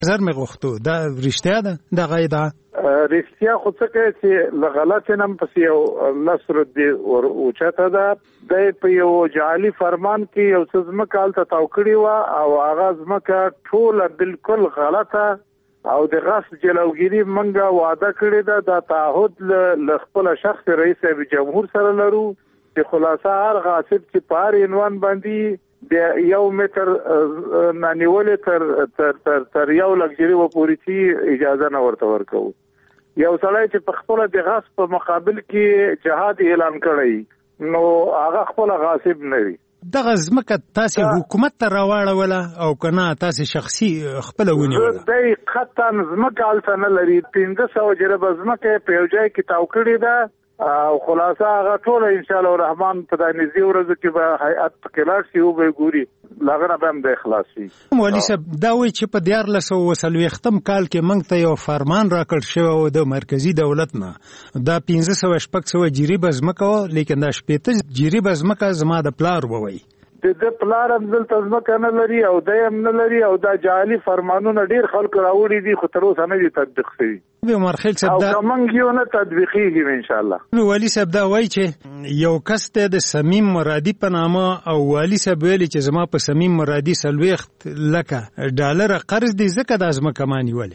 زر مې غوښتو دا رښتیا ده دغه ادعا؟ رښتیا خو څه کوي چې له غلط نم پسې یو نصر الدین اوچته ده د په یو جعلي فرمان کې یو څه ځمکه هلته تاو کړې وه او هغه ځمکه ټوله بالکل غلطه او د غصب جلوګیري منګه وعده کړې ده دا تعهد له خپل شخص رئیس جمهور سره لرو چې خلاصه هر غاصب چې په هر عنوان باندې د 1 متر نانیولې تر 1 لک جری و پورې اجازه نه ورته ورکو. یو سړی چې په خپل د غصب په مقابل کې جهاد اعلان کړی نو هغه خپل غاصب نه وي. دغه ځمکه تاسې حکومت ته راواړوله او کنه تاسې شخصي خپل ونیوله؟ دی قطعا ځمکه هلته نه لري 1500 جریبه ځمکه په یو ځای کې تاو کړې ده او خلاصه هغه ټول ان شاء الله الرحمن په د نږدې ورځو کې به هیئت پکې لاړ شي او به ګوري لاغه به هم د اخلاص شي. مولوي صاحب دا وایي چې په 1440م کال کې موږ ته یو فرمان راکړ شوی و د مرکزی دولت نه دا 1500 جریبه ځمکه وه لیکن دا 15 جریبه ځمکه زما د پلار ووایي د پلار هم دلته ځمکه نه لري او دی هم نه لري او دا جعلي فرمانونه ډېر خلکو راوړي دي خو تر اوسه نه دي تطبیق شوي عمر خیل صاحب دا او موږ یو نه تطبیقېږي ان شاء الله. والي صاحب دا وایي چې یو کس ته د سمیم مرادي په نامه او والي صاحب ویلي چې زما په سمیم مرادي 40 لکه ډالر قرض دی ځکه دا ځمکه ما نیولې.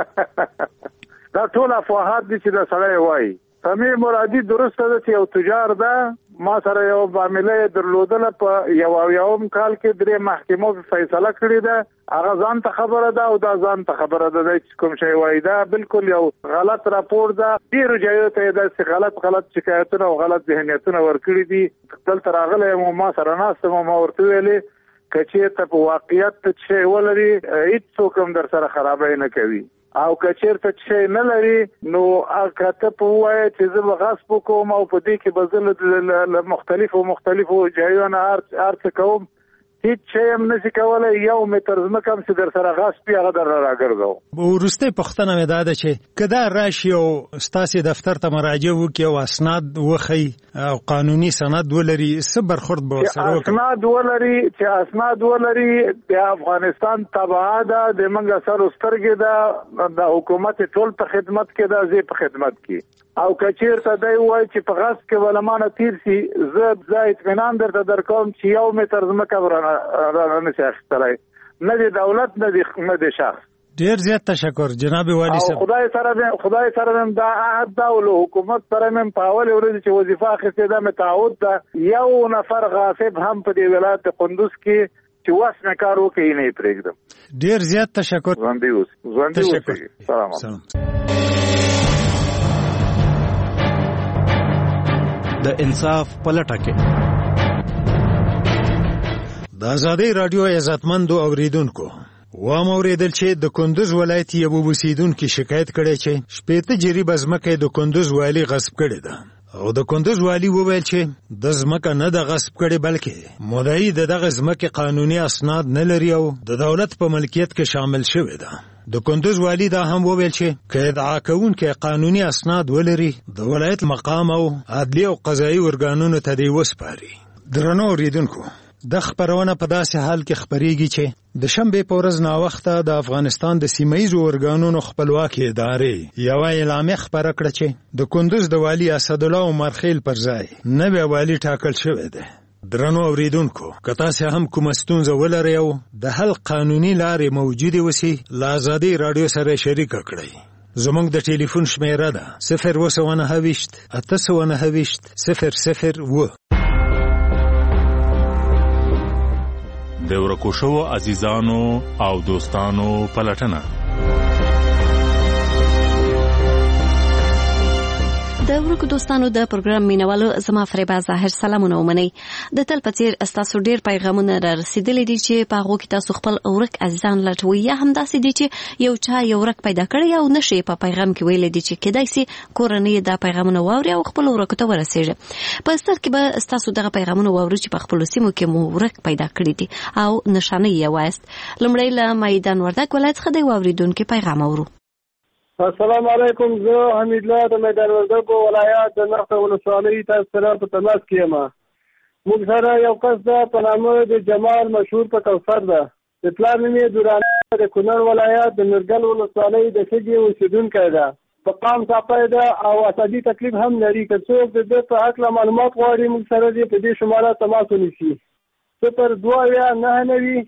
دا ټول افواهات دي چې دا سړی وایي. سمیم مرادي درسته ده چې یو تجار ده ما سره یو معامله درلودله په یوم کال کې 3 محکمو فیصله کړې ده هغه ځان ته خبره ده او دا ځان ته خبره ده چې کوم شی وایي دا بالکل یو غلط راپور ده. ډېرو ځایو ته داسې غلط شکایتونه او غلط ذهنیتونه ورکړي دي. دلته راغلی ما سره ناست ما ورته ویلې که چېرته په واقعیت شی ولري هېڅوک هم در سره خرابی نه کوي او که چېرته شی نه لري نو که ته په ووایه چې زه به غصب وکوم او په دې کې به زه له مختلفو ځایونو هر څه کوم هیڅ شی هم نشي کولی 1 متر ځمکه هم چې در سره غصب وي هغه در راګرځوم. وروستۍ پوښتنه مې دا ده چې که دا راشي او ستاسې دفتر ته مراجعه وکړي او اسناد وښیي او قانوني سند ولري څه برخورد به ورسره وکړي؟ اسناد ولري د افغانستان تبعه ده د موږ سر سترګې ده د حکومت ټول په خدمت کې ده زه په خدمت کې او که چېرته دی وایي چې په غصب کې به له مانه تېر شي زه اطمینان درته درکوم چې 1 متر ځمکه به رانه نشي اخیستلی نه د دولت نه د شخص. ډېر زیات تشکر جناب والي صاحب. خدای سره مې دا عهد ده او له حکومت سره مې په اولې ورځې چې وظیفه اخیستې ده مې تعهد ده 1 نفر غاصب هم په دې ولایت د قندوز کې چې وس مې کار وکړي نه یې پرېږدم. ډېر زیات تشکر. ژوندي اوسئ. سلام. د انصاف پلټه کې د ازادۍ راډیو عزتمندو اوریدونکو وام اوریدل چې د کندوز ولایت یو اوسیدونکو شکایت کړی چې 15 جریبه ځمکه د کندوز والی غصب کړې ده او د کندوز والی وویل چې د ځمکه نه د غصب کړي بلکې مدعي دغه ځمکه قانوني اسناد نه لري او د دولت په ملکیت کې شامل شوی ده. د کندوز والی دا هم وویل چې که ادعا کوونکی قانوني اسناد ولري د ولایت مقام او عدلي او قضایي ارګانونو ته دی وسپاري. درنو اوریدونکو د خبرونه په داسې حال کې خبرېږي چې د شنبې په ورځ ناوخته د افغانستان د سیمه‌ییزو ارګانونو خپلواکي ادارې یو اعلامیه خپره کړه چې د کندوز د والی اسدالله عمر خیل پر ځای نوی والی ټاکل شوی دی. درنو اوریدونکو که تاسې هم کومه ستونزه ولرئ او د حل قانوني لارې موجودې وسي له ازادۍ راډیو سره شریکه کړئ. زموږ د ټلیفون شمیره ده 029 829 002. د ورکو شوو عزیزانو او دوستانو پلټنه. د ورکو دوستانو د پروګرام مینوالو زما فریبا ظاهر سلامونه ومنئ. د تل په څیر ستاسو ډیر پیغامونه را رسیدلي دي چې په هغو کې تاسو خپل ورک عزیزان لټوئ یا هم داسې دي چې یو چا یو ورک پیدا کړی او نشي په پیغام کې ویلی دي چې کیدای شي کورنۍ دا پیغامونه واوري او خپل ورکو ته ورسیږي. په ستر کې به ستاسو دغه پیغامونه واوري چې په خپل سیمو کې مو ورک پیدا کړی دي او نشانه یې وایست. لومړی له میدان وردګ ولایت څخه د واوریدونکو پیغام اورو. السلام علیکم. زه حمید الله د میدان وردګ ولایت د نخته ولسوالۍ تاسو سره په تماس کې یم. موږ سره یو کس ده په نامه د جمال مشهور په کوثر ده. د پلار نوم یې دوراني د کونړ ولایت د نورګل ولسوالۍ د شګې اوسېدونکی ده. په قام صافی ده او عصبي تکلیف هم لري. که څوک د ده په هکله معلومات غواړي موږ سره دې په دې شماره تماس ونیسي. 029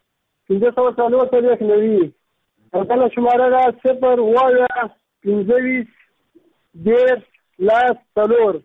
540 او بله شماره ده 0 15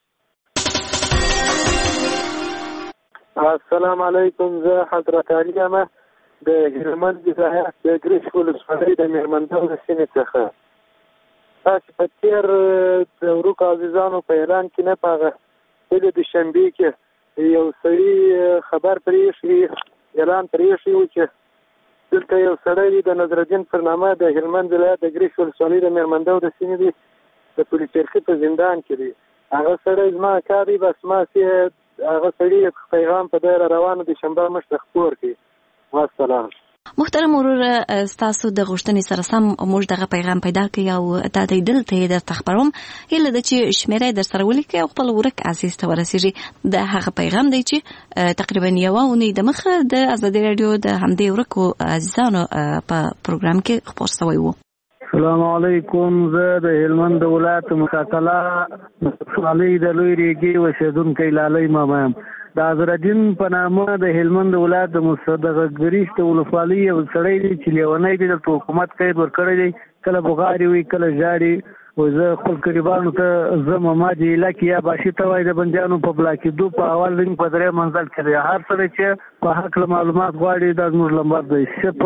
السلام علیکم. زه حضرت علي یم د هلمند ولایت د ګریش ولسوالۍ د میرمندو د سیمې څخه. تاسو په تېر د وروکو عزیزانو په اعلان کې نه په هغه د دوشنبې کې یو سړي خبر پرېښی اعلان پرېښی و چې دلته یو سړی د نظرالدین پر نامه د هلمند ولایت د ګریش ولسوالۍ د میرمندو د سیمې دی د پولیس چرخي په زندان کې دی. هغه سړی زما کار دی بس ما چې هغه سړي پیغام په دایره روانو د شنبه مشته خپور کړي. والسلام. محترم ورور ستاسو د غوښتنې سره سم موږ دغه پیغام پیدا کړی او دا د دلته یې درته خبروم. هیله ده چې شمیره در سره ولیکئ او خپل ورک عزیز ته ورسیږي. د هغه پیغام دی چې تقریبا یوه اونۍ د مخه د ازادي راډیو د همدې ورکو عزیزانو په پروګرام کې خپور شوی و. السلام علیکم. زه د هلمند ولایت مکاکله ولسوالۍ د لوی ریګي اوسېدونکی لالی ماما یم. د نظرالدین په نامه د هلمند ولایت د ګریش د ولسوالۍ یو سړی دی چې لیونی دی. دلته حکومت قید ورکړی دی. کله بغاري وي کله ژاړي. زه خپل قریبانو ته ځم ما دې علاقې یا باشي ته وایي د بندیانو په بلاکېدو په اول رنګ په درې منزل کې دی. هر سړی چې په هکله معلومات غواړي دا زموږ لمبر دی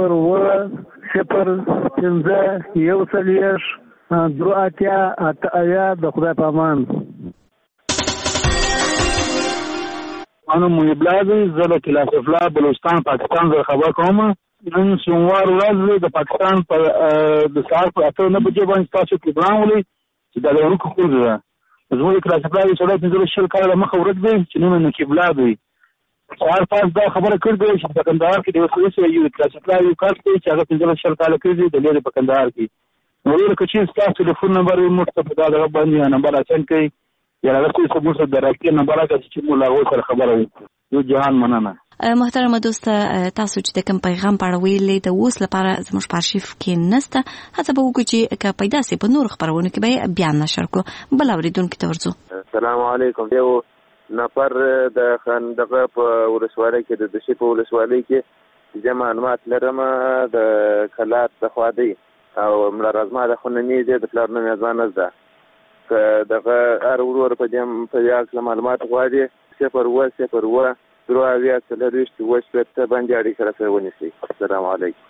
0 د خدای په امان. انا محب الله دی. زه د کلاس افلا بلوچستان پاکستان سره خبر کوم. نن سوموار ورځ د پاکستان په د سهار په 8:09 بجې باندې تاسو پروګرام ولې چې د ورکو خور ده. زموږ کلاس افلا د سړی 15 کال مخه ورځ دی چې نن نقیب الله دی. سهار پاس دا خبره کړې چې په کندهار کې د وسلې سره یو کلاس افلا یو کار دی چې هغه 15 کال کړی د لري په کندهار کې. نو یو کچې تاسو ټلیفون نمبر یې مرتبط دا باندې نمبر اچن کوي یا راځي چې موږ سره درکې نمبر راځي چې موږ لا سره خبره وکړو. یو جهان مننه. محترمه دوست تاسو چې د کوم پیغام په اړه ویلې د اوس لپاره زموږ په آرشیف کې نشته. هڅه به وکړو چې که پیدا سي په نور خبرونو کې به بیان نشر کو. بل اوریدونکو ته ورځو. السلام علیکم. یو نفر د خندقه په ولسوالۍ کې د دشي په ولسوالۍ کې چې معلومات لرم د کلات د خوادي او مړه رزما د خوننی د پلان نه ځان ده. که دغه هر ورور په دې په یاد معلومات غواړي 0 دروازه سلریشت وشته باندې اړیکه سره ونیسي. السلام علیکم.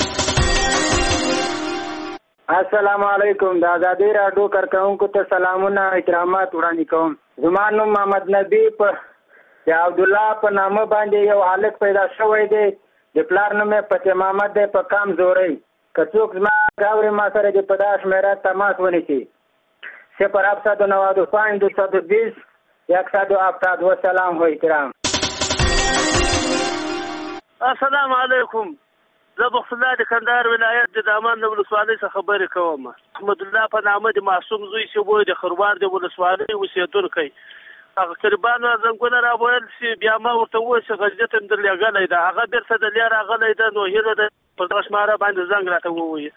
السلام علیکم. د ازادي راډیو کارکونکو ته سلامونه احترامات وړاندې کوم. زما نوم محمد نبی په عبد الله په نامه باندې یو هلک پیدا شوی دی. د پلار نوم یې فتح محمد دی په کام زورۍ. که څوک زما غاوري ما سره د په دا شمیره تماس ونیسي 0795220 170. والسلام و احترام. السلام علیکم. زه بخت الله د کندهار ولایت د دامان ولسوالۍ څخه خبرې کوم. احمد الله په نامه د معصوم زوی چې وای د خروار د ولسوالۍ اوسېدونکی. هغه قربانو زنګونه راوړل چې بیا ما ورته وویل چې غږ ته در لېږلی ده. هغه بېرته د لیا راغلی ده. نو هیله ده په دغه شماره باندې زنګ راته ووایي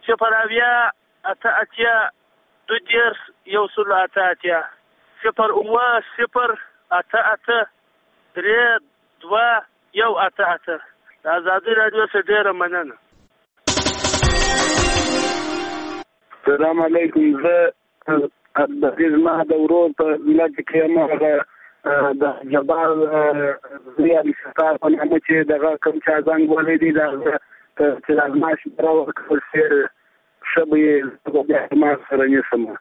0 د ازادي راډیو څخه ډیره مننه. السلام علیکم. زه د زما د ورور په ملت کې هغه د جبار ریاضي ستار په نامه چې دغه کوم چې ځان ولې دي دا چې لازمه شي راو خپل سیر شبي د ما سره یې سم.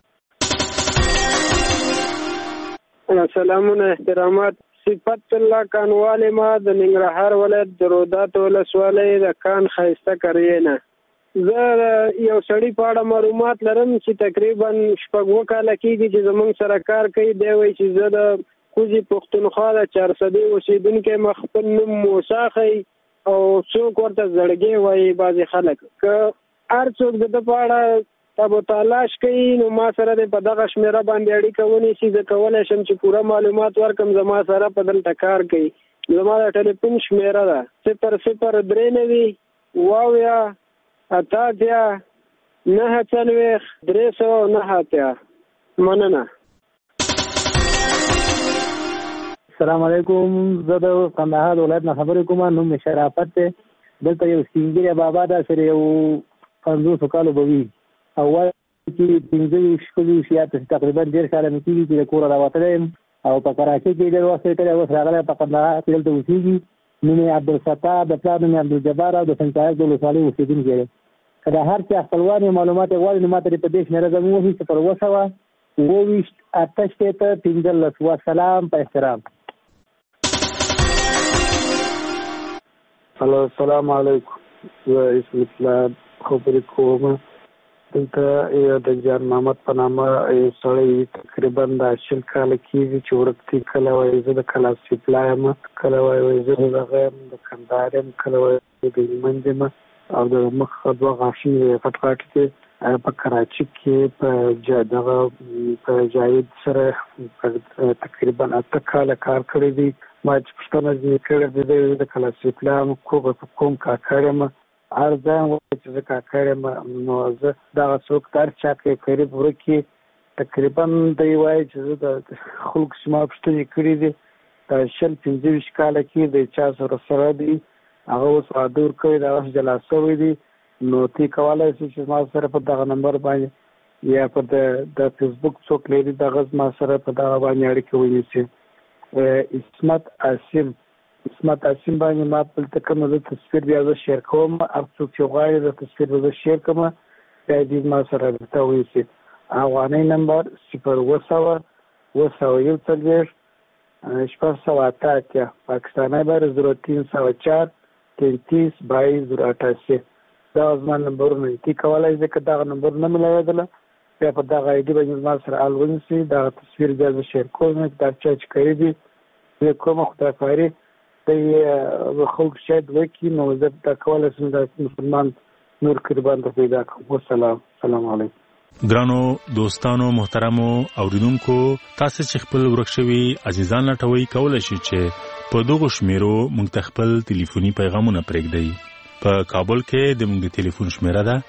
سلامونه احترامات. صفت الله کانواله ما د ننګرهار ولایت د رودات ولسوالۍ د کان خایسته کریینه. زه یو سړی په اړه معلومات لرم چې تقریبا 6 کاله کېږي چې زمونږ سره کار کوي. دی وایي چې زه د کوزي پښتونخوا د 400 اوسېدونکی مخ خپل نوم موسی ښیي او څوک ورته زړګی وایي بعضې خلک. که هر څوک د ده په اړه تابو تلاش کوي نو ما سره د په دغه شمیره باندې اړیکه ونیسي. زه کولی شم چې پوره معلومات ورکړم. زما سره په دلته کار کوي. زما د ټلیفون شمیره ده 003 واویا اتاتیا 940 309. مننه. السلام علیکم. زه د کندهار ولایت نه خبرې کوم. نوم مې شرافت دی. دلته یو سپینګیری بابا دا سره یو 50 کالو به وي او وایي چې 15 یا تقریبا 10 کاله مې کېږي چې د کوره راوتلی یم او په کراچۍ کې ډېر وخت تېری اوس راغلی په کندهار کې دلته اوسېږي. نوم یې عبدالستار، د پلار نوم یې عبدالجبار او د سنچایق د ولسوالۍ اوسېدونکی دی. که د هر چا خپلوان معلومات یې غواړي نو ما ته دې په دې شمېره زموږ وهي 020-28-15. والسلام په احترام. هلو السلام علیکم. زه اسم اسلام خبرې کوم. دلته یو د جان محمد په نامه یو سړی تقریبا د 20 کاله کېږي چې ورک دی. کله وایي زه د کلاس سپلا یم، کله وایي زه د هغه یم د کندهار یم، کله وایي د هلمند یم او د مخ 2 غاښونه یې غټ غټ دي. په کراچۍ کې په جاید سره تقریبا 8 کاله کار کړی دی. ما چې پوښتنه ځینې کړې ده د کلاس سپلا کوم کاکړ یم، هر ځای وایي چې زه کاکړ یم. نو زه دغه څوک هر چا کې قریب ورکې تقریبا دی وایي چې زه د خلکو چې ما پوښتنې کړې دي 20-25 کاله کې د چا سره دی هغه اوس واده ورکوي، د هغه جلا شوی دی. نو تی کولی شي چې ما سره په دغه نمبر باندې یا په د فیسبوک څوک لري دغه ما سره په دغه باندې اړیکه ونیسي. اسمت عاصم باندې ما دلته کوم د تصویر بیا زه شیر کوم. هر څوک چې غواړي د تصویر به زه شیر کوم بیا دې ما سره دلته ونیسي. افغاني نمبر 0-0-1-4-788. پاکستانی بر 0304-33-22-088. دا زما نمبرونه تی کولای شي. که دغه نمبر نه ملایدله بیا په دغه آیډي باندې ما سره حال ونیسي. دغه تصویر بیا زه شیر کوم. دا چا چې کړی دي زه کومه خدایخواري د خلکو شاید وکړي نو زه دا کولی شم د مسلمان نور قربان ته پیدا کړم. والسلام علیکم. ګرانو دوستانو محترمو اوریدونکو، تاسو چې خپل ورک شوي عزیزان لټوي کولی شئ چې په دغو شمیرو موږ ته خپل ټلیفوني پیغامونه پرېږدئ. په کابل کې د موږ د ټلیفون شمیره ده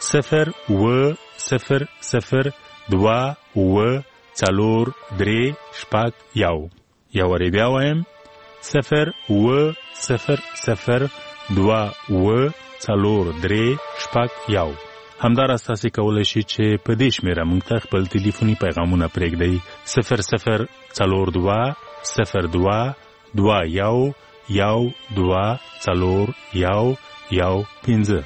0-0-0-2-4-3-1. یا وری بیا وایم 0-0-0-2-4-3-1. همداراز تاسو کولی شئ چې په دې شمیره موږ ته خپل ټلیفوني پیغامونه پرېږدئ 0-0-4-2-1-2-4-1-15.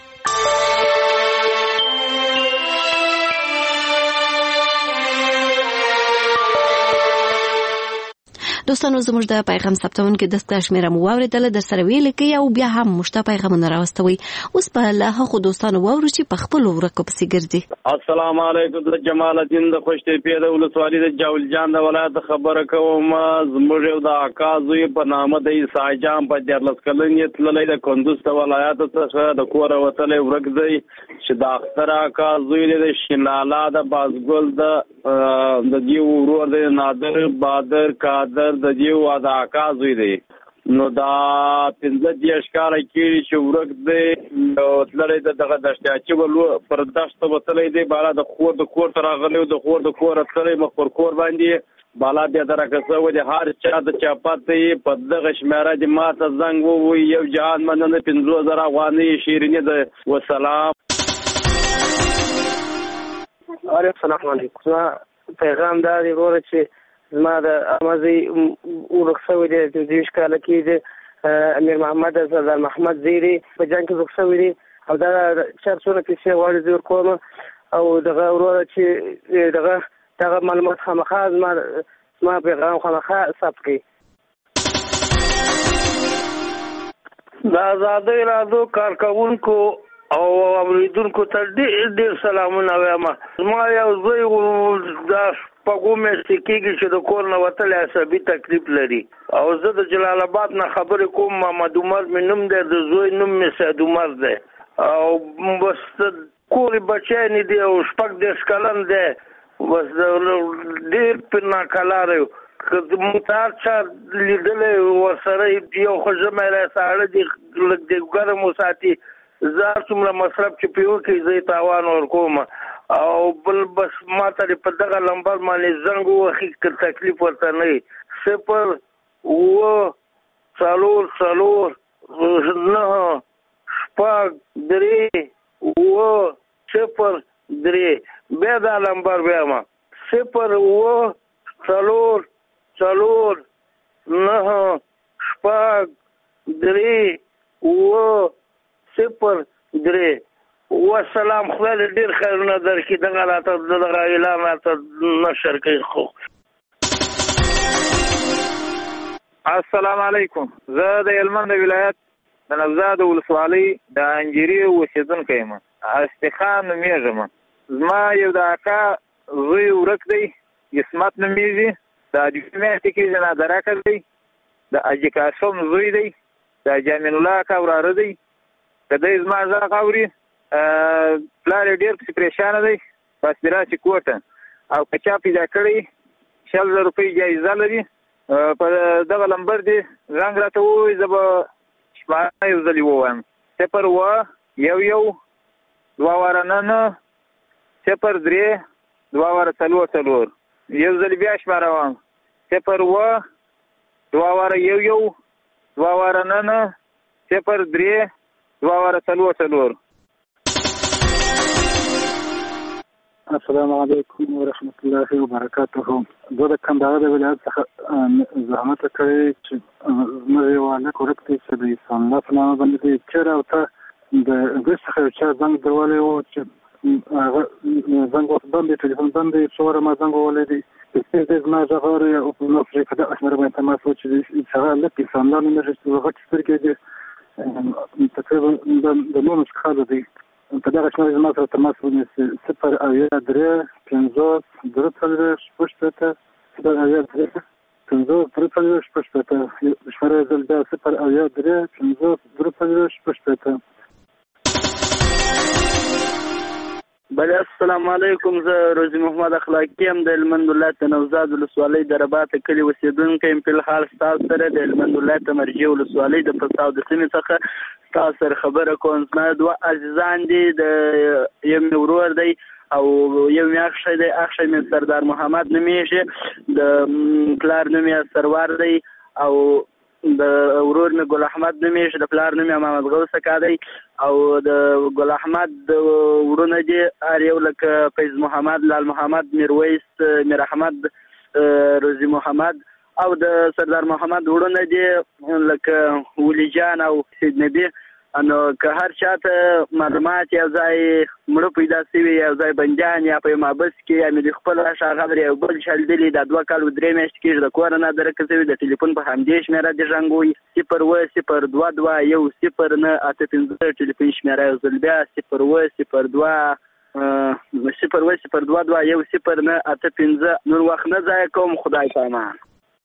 دوستانو زموږ د پیغام ثبتونکو دستګاه شمیره مو واورېدله، در سره ویلې کوي او بیا هم موږ ته پیغامونه راوستوي. اوس په له هغو دوستانو واورو چې په خپلو ورکو پسې ګرځي. السلام علیکم. د جمال الدین د خوشتېپې د ولسوالۍ د جاول جان د ولایت خبره کوم. زموږ یو د اکا زوی په نامه د عیسی جان په 14 کلنې تللی د کندوز د ولایت څخه د کوره وتلی ورک دی چې د اختر اکا زوی دی د شینالا د بازګل د دې ورور دی نادر بادر قادر د دیو د اکا زوی دی. نو دا 15 کاله کېږي چې ورک دی. تللی دغه دشتیاچي پر دشته وتلی دی بالا د خور ته راغلی د خور تللی مخ پر کور باندې بالا بیا درکه شوی دی. هر چا د چاپاتې په دغه شمیره دې ما ته زنګ ووایي. یو جهان مننه 50,000 افغانۍ شیریني ده. والسلام. السلام علیکم. پیغام دا دی وروره چې زما د امازي ورک شوی دی 20 کاله کېږي. امیر محمد سردار محمد زیری په جنګ کې ورک شوی دی او دا چارڅونه پیسې غواړي زه ورکوم او دغه وروره چې دغه معلومات خامخا زما پیغام خامخا ثبت کړي. د آزادۍ راډیو کارکوونکو او اوریدونکو ته ډېر سلامونه وایم. زما یو زوی دا شپږو میاشتې کېږي چې د کور نه وتلی عصبي تکلیف لري او زه د جلال آباد نه خبرې کوم. محمد عمر مې نوم دی، د زوی نوم مې سید عمر دی او بس کور بچی نه دی او 14 کلن دی. بس ډېر په ناکلاره یو که موږ ته هر چا لیدلی ورسره یو خو ژمی را ساړه دی لږ د ګرم وساتي زار څومره مصرف چې پیو کې زه تاوان ورکوم او بل بس ما ته په دغه لمبر باندې زنګ وخی کړ تکلیف ورته نه 0 و څلور 9 شپږ 3 و 0 3 بیا دا لمبر بیا ما 0 و څلور 9 شپږ 3 و 0 3 والسلام خدای ډیر خیرونه درکړي دغه راته دغه اعلان راته نشر کوي خو السلام علیکم زه د هلمند ولایت د نوزاد ولسوالۍ د انجیري اوسېدونکی یم استخان نومیږم زما یو د اکا زوی ورک دی اسمت نومیږي د میاشتې کې نادراکه دی د اجي قاسم زوی دی د جامین الله اکا وراره دی که دی زما غږ اوري پلار یې ډېر پسې پریشانه دی بس د راشي کوټه او که چا پیدا کړی 100,000 روپۍ جایزه لري په دغه لمبر دی زنګ راته ووایي زه به شماره یو ځلې ووایم 0 و 1 2 واره 9 0 3 2 واره 4 یو ځلې بیا شماره وایم 0 و 2 واره 1 2 واره 9 0 3 2 واره 4 السلام علیکم ورحمت الله وبرکاته. زه د کندهار د ولایت څخه زحمت کړی چې زموږ یو هلک ورک دی چې د اسلام الله په نامه باندې دی چېرې او ته د انګلیس څخه یو چا زنګ دروالی و چې هغه زنګ ورته بند دی ټلیفون بند دی څو واره ما زنګ وولی دی سپېڅ دی زما غږ اوري او په نفرې په دغه شمېره باندې تماس و چې هغه هلک اسلام الله نومېږي چې غټې سترګې دي تقریبا د 19 کاله دی په دغه شمېره زما سره تماس ونیسي 0 اویا 3 50 3 شپږ 0 اویا 3 50 3 شپږ شمېره یې ځل بیا 0 اویا 3 50 3 شپږ بله السلام علیکم زه روزي محمد اخلاقی یم د هلمند ولایت د نوزاد ولسوالۍ د رباط کلي اوسېدونکی یم فلحال ستاسو سره د هلمند ولایت د مرجع ولسوالۍ د پستاو د سیمې څخه ستاسو سره خبره کوم زما 2 عزیزان دي د یو مې ورور دی او یو مې اخښی دی اخښی مې سردار محمد نومیږي د پلار نوم یې سروار دی او د ورور مې ګل احمد نومیږي د پلار نوم یې محمد غوث اکا دی او د ګل احمد ورونه دي هر یو لکه فیض محمد لال محمد میرویس میر احمد روزي محمد او د سردار محمد ورونه دي لکه ولی جان او سید نبی نو که هر چاته معلومات یا ځای مړه پیدا شوي یا ځای بندیان یا په مابس کې یا مې د خپل شاغل یو بل چلدلي د 2 کال و 3 میاشتې کېږي د کور نه درکه شوي د ټلیفون په همدې شمېره د زنګ وي 0 و 0 2 2 1 0 9 8 15 ټلیفون شمېره یو ځل بیا 0 و 0 2 0 و 0 2 2 1 0 9 8 15 نور وخت نه ضایع کوم خدای پامان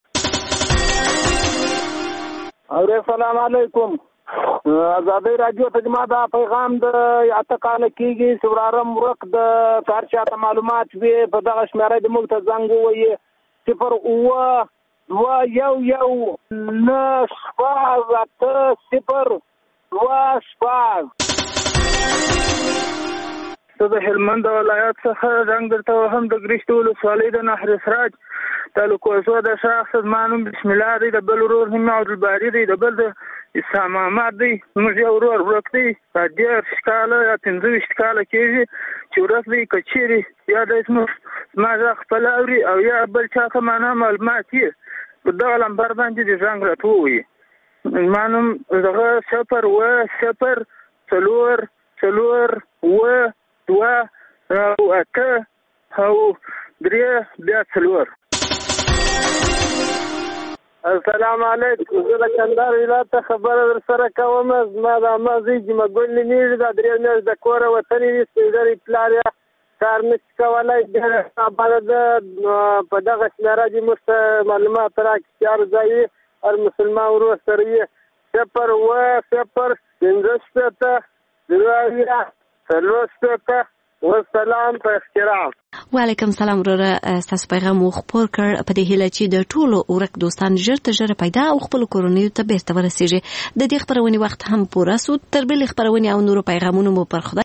اور السلام علیکم ازادي رادیو ته جما دا پیغام د اعتقال کیږي سورارم ورک د کار چاته معلومات وي په دغه شمېره د موږ ته زنګ ووایي 0 و 2 1 9 شپږ 0 2 شپږ زه د هلمند ولایت څخه زنګ درته وهم د ګرشت ولسوالۍ د نهر سراج تعلق وزو د شخص زمانوم بسم الله دی د بل ورور هم عبدالباري دی د بل د اسلام محمد دی موږ یو ورور ورک دی په 10 کاله یا 15 کاله کېږي چې ورک دی که چیرې یا د زما غږ خپل اوري او یا بل چا ته معنا معلومات یې په دغه لمبر باندې د زنګ راته ووایي زما نوم دغه 0 و 0 4 4 و 2 او 8 او 3 بیا 4 السلام علیکم زه د کندهار ولایت خبره در سره کوم زما د مازی جمعګل نیږي د 3 میاشتې د کوره وطن یې سپېدري پلار یا کار نشي کولی ډېر باید په دغه شمېره دې موږ معلومات راکړي چې هر ځای هر مسلمان ورور سره یې 0 و 0 15 2 4 4 والسلام په احترام. وعلیکم سلام وروره، ستاسو پیغام مو خپور کړ په دې هیله چې د ټولو ورک دوستان ژر تر ژره پیدا او خپل کورنیو ته بیرته ورسیږي. د دې خبرونې وخت هم پوره سو. تر بلې خبرونې او نورو پیغامونو مو پر خدای